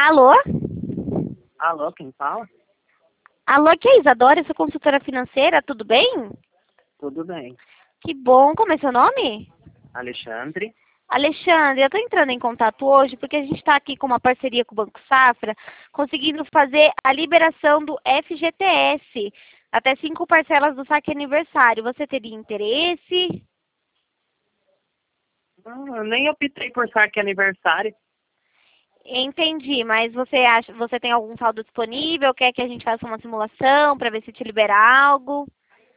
Alô? Alô, quem fala? Alô, aqui é a Isadora, sou consultora financeira, tudo bem? Tudo bem. Que bom, como é seu nome? Alexandre? Alexandre, eu estou entrando em contato hoje porque a gente está aqui com uma parceria com o Banco Safra, conseguindo fazer a liberação do FGTS, até 5 parcelas do saque aniversário. Você teria interesse? Eu nem optei por saque aniversário. Entendi, mas você tem algum saldo disponível? Quer que a gente faça uma simulação para ver se te libera algo?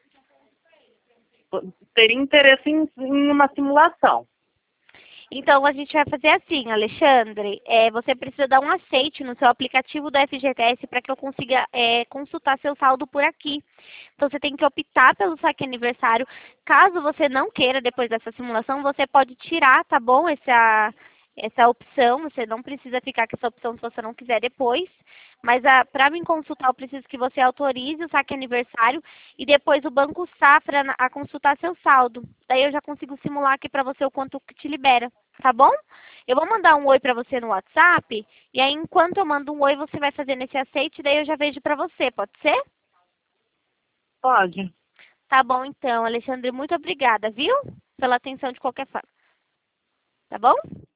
Teria interesse em uma simulação. Então, a gente vai fazer assim, Alexandre. Você precisa dar um aceite no seu aplicativo do FGTS para que eu consiga consultar seu saldo por aqui. Então, você tem que optar pelo saque aniversário. Caso você não queira, depois dessa simulação, você pode tirar, tá bom? Essa opção. Você não precisa ficar com essa opção se você não quiser depois. Mas para me consultar, eu preciso que você autorize o saque aniversário e depois o Banco Safra a consultar seu saldo. Daí eu já consigo simular aqui para você o quanto que te libera, tá bom? Eu vou mandar um oi para você no WhatsApp e aí enquanto eu mando um oi você vai fazer nesse aceite, daí eu já vejo para você, pode ser? Pode. Tá bom então, Alexandre, muito obrigada, viu? Pela atenção de qualquer forma. Tá bom?